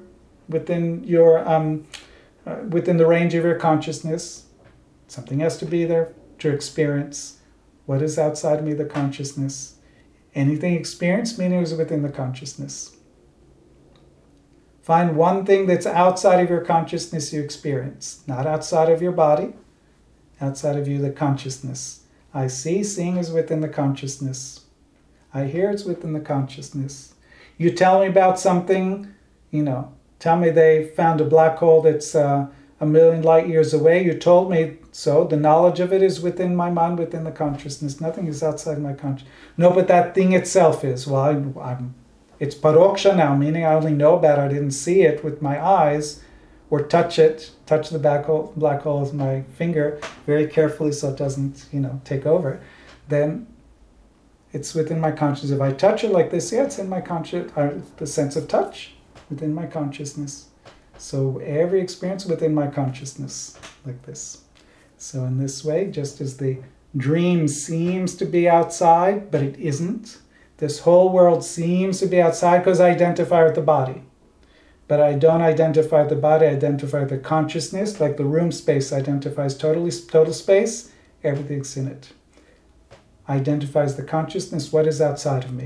the range of your consciousness. Something has to be there to experience. What is outside of me, the consciousness? Anything experienced, meaning it was within the consciousness. Find one thing that's outside of your consciousness you experience. Not outside of your body. Outside of you, the consciousness. I see, seeing is within the consciousness. I hear, it's within the consciousness. You tell me about something, tell me they found a black hole that's 1,000,000 light years away. You told me so. The knowledge of it is within my mind, within the consciousness. Nothing is outside my consciousness. No, but that thing itself is. Well, it's paroksha now, meaning I only know about it. I didn't see it with my eyes or touch the black hole with my finger very carefully so it doesn't, take over. Then it's within my consciousness. If I touch it like this, yeah, it's in my conscious, the sense of touch within my consciousness. So every experience within my consciousness, like this. So in this way, just as the dream seems to be outside, but it isn't, this whole world seems to be outside because I identify with the body. But I don't identify the body, I identify the consciousness, like the room space identifies total space, everything's in it. Identifies the consciousness, what is outside of me.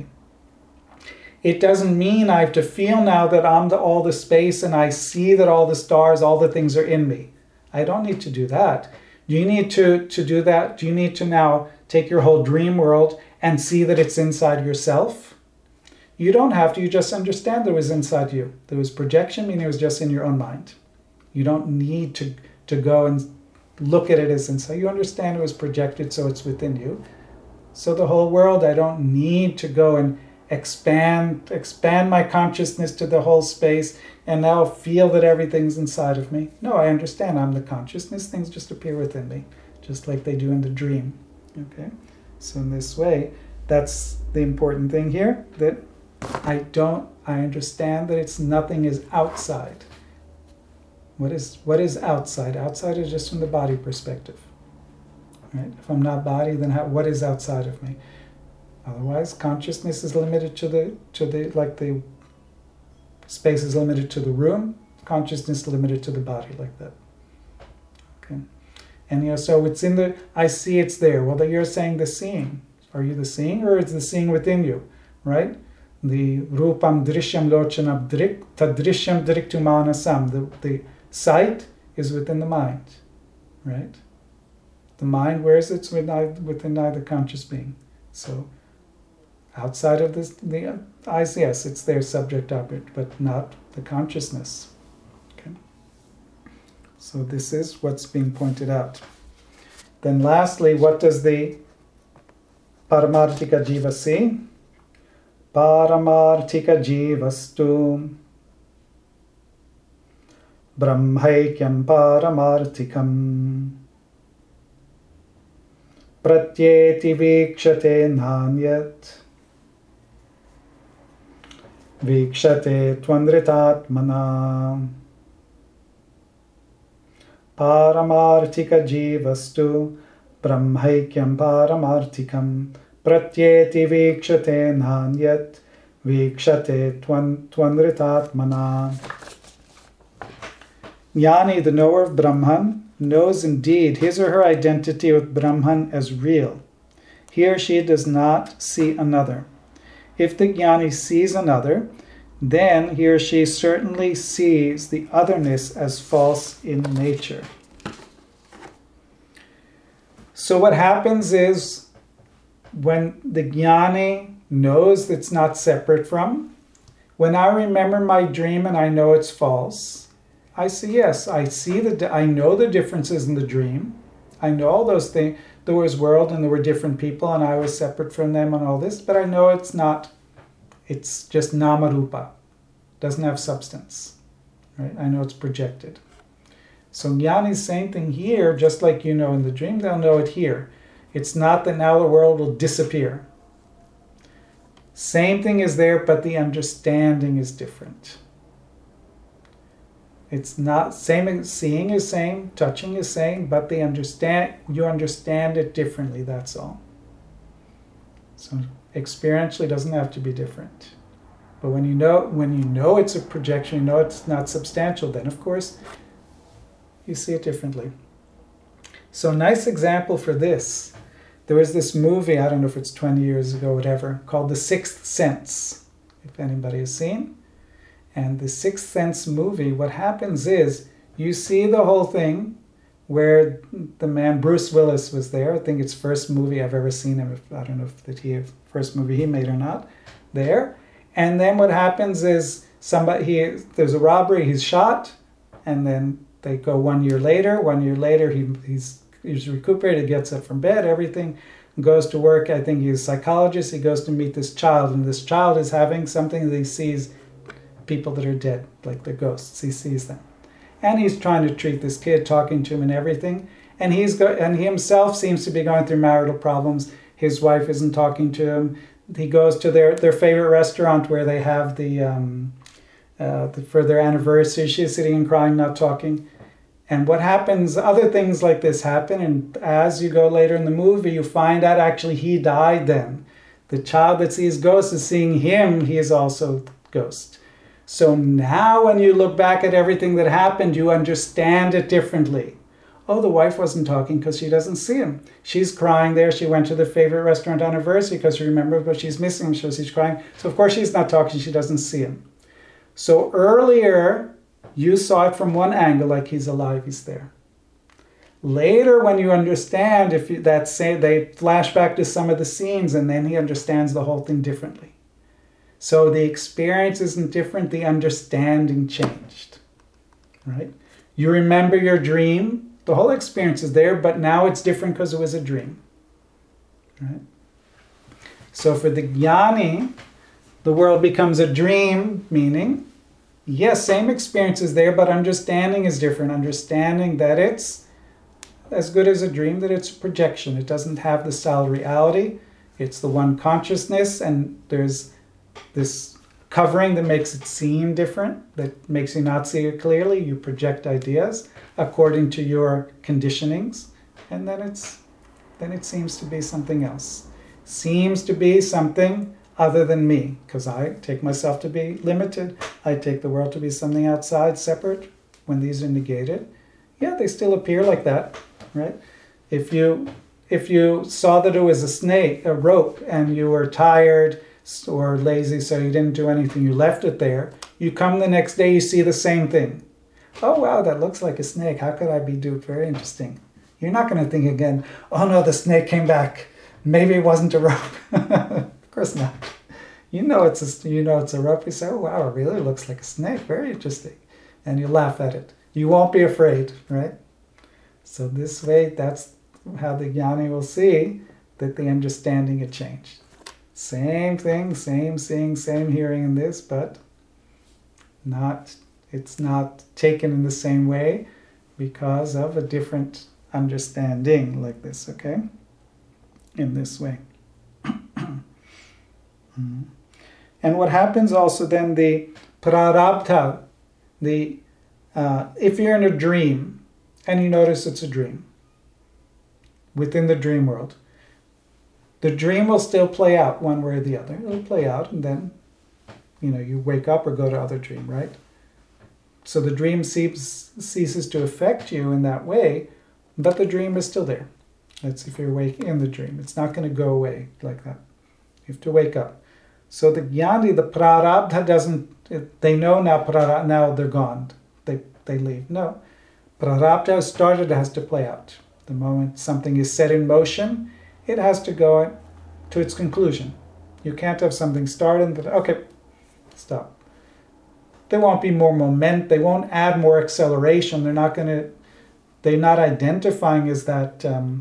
It doesn't mean I have to feel now that I'm all the space and I see that all the stars, all the things are in me. I don't need to do that. Do you need to do that? Do you need to now take your whole dream world and see that it's inside yourself? You don't have to, you just understand that it was inside you. There was projection, meaning it was just in your own mind. You don't need to go and look at it as inside. You understand it was projected, so it's within you. So the whole world, I don't need to go and expand my consciousness to the whole space and now feel that everything's inside of me. No, I understand I'm the consciousness. Things just appear within me, just like they do in the dream. Okay? So in this way, that's the important thing here, that I understand that nothing is outside. What is outside? Outside is just from the body perspective. Right? If I'm not body, then what is outside of me? Otherwise, consciousness is limited to the like the space is limited to the room, consciousness limited to the body, like that. Okay, and so it's in the. I see it's there. Well, you're saying the seeing. Are you the seeing, or is the seeing within you? Right? The rupam drishyam lochanam drik tadrishyam driktu manasam. The sight is within the mind, right? The mind, where is it? It's within the conscious being. So outside of this, the eyes, yes, it's there, subject object, but not the consciousness. Okay. So this is what's being pointed out. Then lastly, what does the Paramarthika Jiva see? Paramarthika Jivastu Brahmaikyam Paramarthikam Pratyeti Vikshate Nanyat Vikshate Tvandritatmana Paramarthika Jivastu Brahmaikyam Paramarthikam Pratyeti Vikshate Nanyat Vikshate Tvandritatmana. Jnani, the knower of Brahman, knows indeed his or her identity with Brahman as real. he or she does not see another. If the jnani sees another, then he or she certainly sees the otherness as false in nature. So what happens is, when the jnani knows it's not separate from, when I remember my dream and I know it's false, I say, yes, I know the differences in the dream. I know all those things. There was world and there were different people and I was separate from them and all this, but I know it's not, it's just namarupa. Doesn't have substance, right? I know it's projected. So jnani's same thing here, just like you know in the dream, they'll know it here. It's not that now the world will disappear. Same thing is there, but the understanding is different. It's not same. Seeing is same, touching is same, but you understand it differently. That's all. So experientially, doesn't have to be different. But when you know it's a projection, you know it's not substantial. Then of course, you see it differently. So nice example for this. There was this movie, I don't know if it's 20 years ago, whatever, called The Sixth Sense, if anybody has seen. And The Sixth Sense movie, what happens is, you see the whole thing where the man Bruce Willis was there. I think it's first movie I've ever seen him. I don't know if it's first movie he made or not. There. And then what happens is, there's a robbery, he's shot, and then they go 1 year later. 1 year later, he's recuperated, gets up from bed, everything, goes to work. I think he's a psychologist. He goes to meet this child, and this child is having something that he sees people that are dead, like the ghosts. He sees them. And he's trying to treat this kid, talking to him and everything. And he himself seems to be going through marital problems. His wife isn't talking to him. He goes to their favorite restaurant where they have for their anniversary. She's sitting and crying, not talking. And what happens, other things like this happen, and as you go later in the movie, you find out actually he died then. The child that sees ghosts is seeing him, he is also ghost. So now when you look back at everything that happened, you understand it differently. Oh, the wife wasn't talking because she doesn't see him. She's crying there. She went to the favorite restaurant anniversary because she remembers, but she's missing him, so she's crying. So of course she's not talking, she doesn't see him. So earlier, you saw it from one angle, like he's alive, he's there. Later, when you understand, they flash back to some of the scenes, and then he understands the whole thing differently. So the experience isn't different, the understanding changed, right? You remember your dream, the whole experience is there, but now it's different because it was a dream, right? So for the jnani, the world becomes a dream, meaning, yes, same experience is there, but understanding is different. Understanding that it's as good as a dream, that it's a projection. It doesn't have the solid reality. It's the one consciousness, and there's this covering that makes it seem different, that makes you not see it clearly. You project ideas according to your conditionings, and then it seems to be something else. Seems to be something other than me, because I take myself to be limited. I take the world to be something outside, separate. When these are negated, yeah, they still appear like that, right? If you saw that it was a snake, a rope, and you were tired or lazy, so you didn't do anything, you left it there, you come the next day, you see the same thing. Oh, wow, that looks like a snake. How could I be duped? Very interesting. You're not going to think again, oh no, the snake came back. Maybe it wasn't a rope. Of course not. You know it's a rope. You say, oh wow, it really looks like a snake. Very interesting. And you laugh at it. You won't be afraid, right? So this way, that's how the jnani will see that the understanding had changed. Same thing, same seeing, same hearing in this, but it's not taken in the same way because of a different understanding like this, okay? In this way. And what happens also then, the prarabdha, if you're in a dream and you notice it's a dream, within the dream world, the dream will still play out one way or the other. It'll play out, and then, you wake up or go to other dream, right? So the dream ceases to affect you in that way, but the dream is still there. That's if you're awake in the dream. It's not going to go away like that. You have to wake up. So the jnani, the prarabdha doesn't, they know now now they're gone. They leave. No. Prarabdha has started, it has to play out. The moment something is set in motion, it has to go to its conclusion. You can't have something start and then, okay, stop. There won't be more moment, they won't add more acceleration, they're not identifying as that,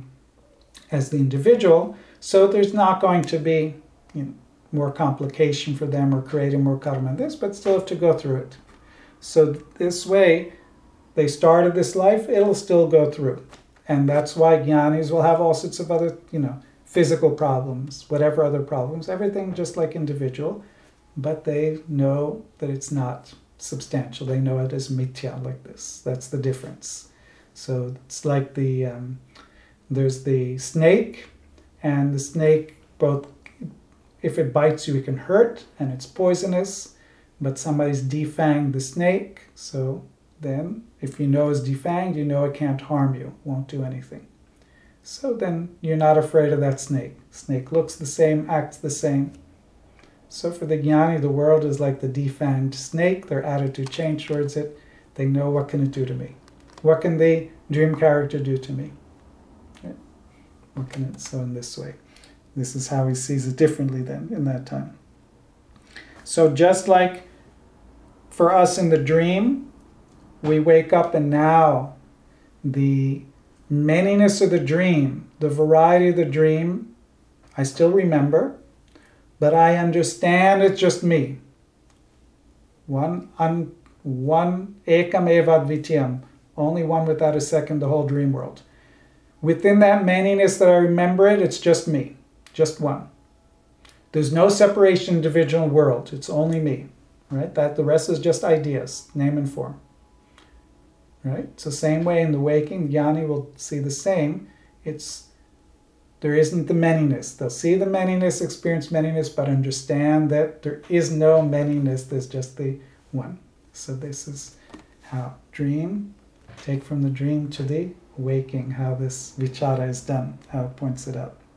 as the individual, so there's not going to be more complication for them or creating more karma in this, but still have to go through it. So this way, they started this life, it'll still go through. And that's why jnanis will have all sorts of other, physical problems, whatever other problems, everything just like individual, but they know that it's not substantial. They know it as mithya, like this. That's the difference. So it's like there's the snake, and the snake, both, if it bites you, it can hurt, and it's poisonous, but somebody's defanged the snake, so then if you know it's defanged, you know it can't harm you, won't do anything. So then you're not afraid of that snake. Snake looks the same, acts the same. So for the jnani, the world is like the defanged snake. Their attitude changed towards it. They know, what can it do to me? What can the dream character do to me? What can it? So in this way, this is how he sees it differently then in that time. So just like for us in the dream, we wake up and now the manyness of the dream, the variety of the dream, I still remember, but I understand it's just me. One ekam evad vityam, only one without a second, the whole dream world. Within that manyness that I remember it, it's just me, just one. There's no separation individual world, it's only me, right? That the rest is just ideas, name and form. Right? So same way in the waking, jnani will see the same. There isn't the manyness. They'll see the manyness, experience manyness, but understand that there is no manyness, there's just the one. So this is how dream, take from the dream to the waking, how this vichara is done, how it points it out.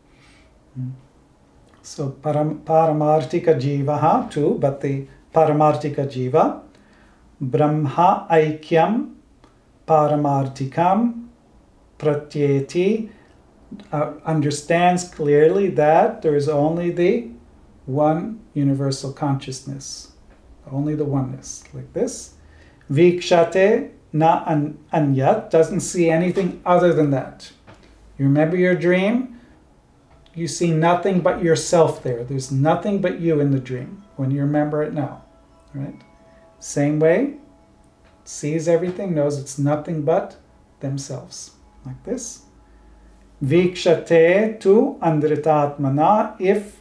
So paramartika jivaha too, but the paramartika jiva, brahma aikyam, paramartikam pratyeti, understands clearly that there is only the one universal consciousness, only the oneness, like this. Vikshate na anyat, doesn't see anything other than that. You remember your dream? You see nothing but yourself there. There's nothing but you in the dream when you remember it now, right? Same way, sees everything, knows it's nothing but themselves, like this. Vikshate tu andritatmana,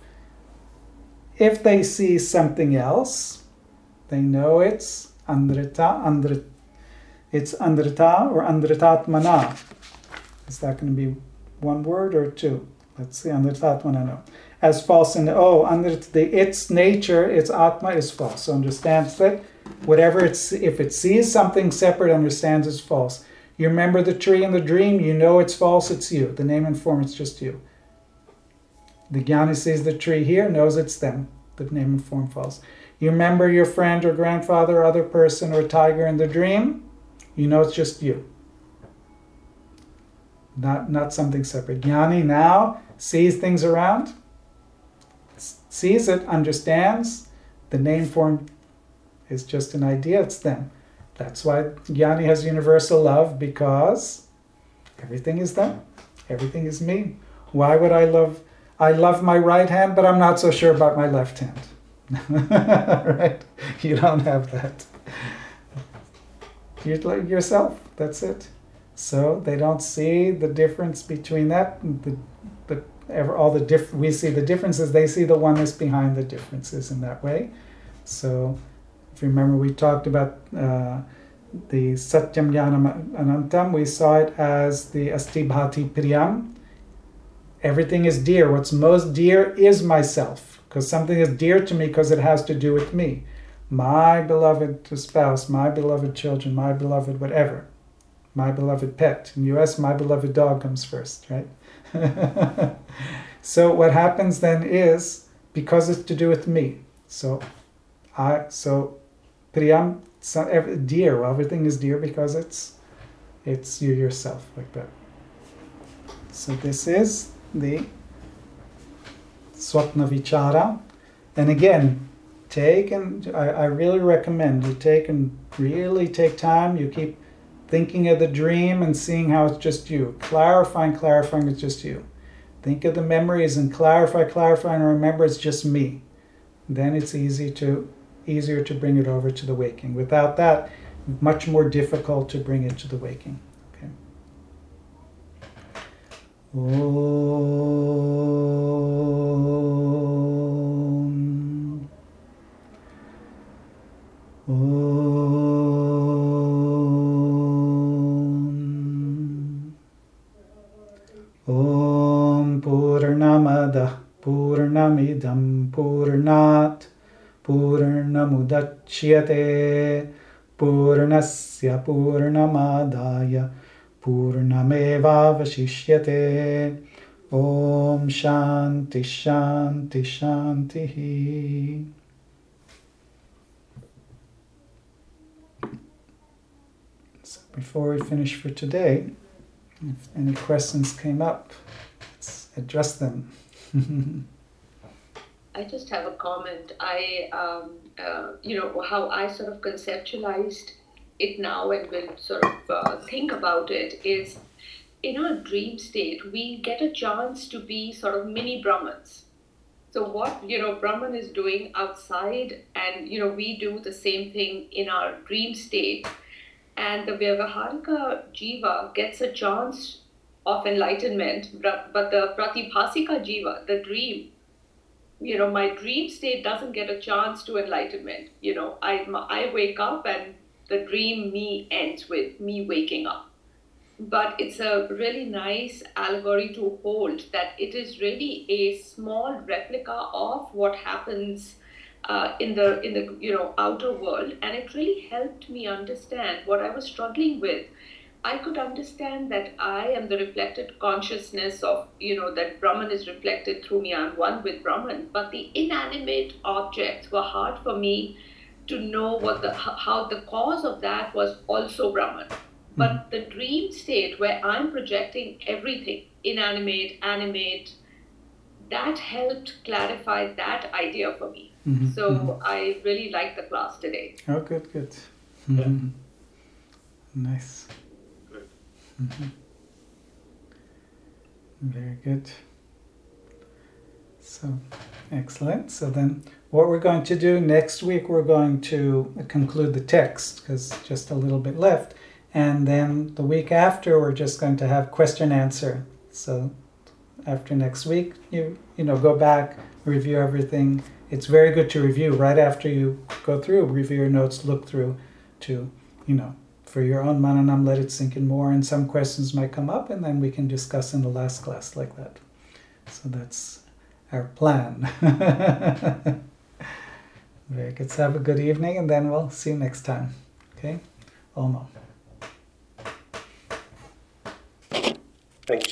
if they see something else, they know it's andrita, it's andrita or andritatmana. Is that going to be one word or two? Let's see, andritatmana, no. As false in its nature, its atma is false. So understands that whatever if it sees something separate, understands it's false. You remember the tree in the dream, you know it's false, it's you. The name and form, it's just you. The jnani sees the tree here, knows it's them. The name and form false. You remember your friend or grandfather or other person or tiger in the dream, you know it's just you. Not something separate. Jnani now sees things around, sees it, understands. The name form is just an idea, it's them. That's why jnani has universal love, because everything is them. Everything is me. Why would I love my right hand, but I'm not so sure about my left hand. Right? You don't have that. You're like yourself. That's it. So they don't see the difference between that. We see the differences. They see the oneness behind the differences in that way. So if you remember, we talked about the Satyam Jnanam Anantam. We saw it as the Asti Bhati Priyam. Everything is dear. What's most dear is myself, because something is dear to me because it has to do with me. My beloved spouse, my beloved children, my beloved whatever. my beloved pet. In the US, my beloved dog comes first, right? So what happens then is, because it's to do with me, so Priyam, dear, well, everything is dear because it's you yourself, like that. So this is the Swapna Vichara. And again, I really recommend you really take time, you keep thinking of the dream and seeing how it's just you. Clarifying it's just you. Think of the memories and clarify and remember it's just me. Then it's easier to bring it over to the waking. Without that, much more difficult to bring it to the waking. Okay. Om Purnamada Purnamidam Purnat Purnamudachyate Purnasya Purnamadaya Purnamevavashishyate. Om Shanti Shanti Shanti. So before we finish for today, if any questions came up, let's address them. I just have a comment. How I sort of conceptualized it now and will sort of think about it is, in our dream state, we get a chance to be sort of mini Brahmans. So what, Brahman is doing outside, and, we do the same thing in our dream state. And the Vyavaharika Jiva gets a chance of enlightenment, but the Pratibhasika Jiva, the dream, my dream state doesn't get a chance to enlightenment. I wake up and the dream me ends with me waking up. But it's a really nice allegory to hold that it is really a small replica of what happens in the outer world, and it really helped me understand what I was struggling with. I could understand that I am the reflected consciousness of, that Brahman is reflected through me. I'm one with Brahman. But the inanimate objects were hard for me to know how the cause of that was also Brahman. But the dream state where I'm projecting everything, inanimate, animate, that helped clarify that idea for me. So I really liked the class today. Oh, good. Mm-hmm. Nice. Very good. So, excellent. So then what we're going to do next week, we're going to conclude the text because just a little bit left. And then the week after, we're just going to have question answer. So after next week, you go back, review everything. It's very good to review right after you go through, review your notes, look through to, for your own mananam, let it sink in more. And some questions might come up and then we can discuss in the last class like that. So that's our plan. Very good. So have a good evening and then we'll see you next time. Okay? Om.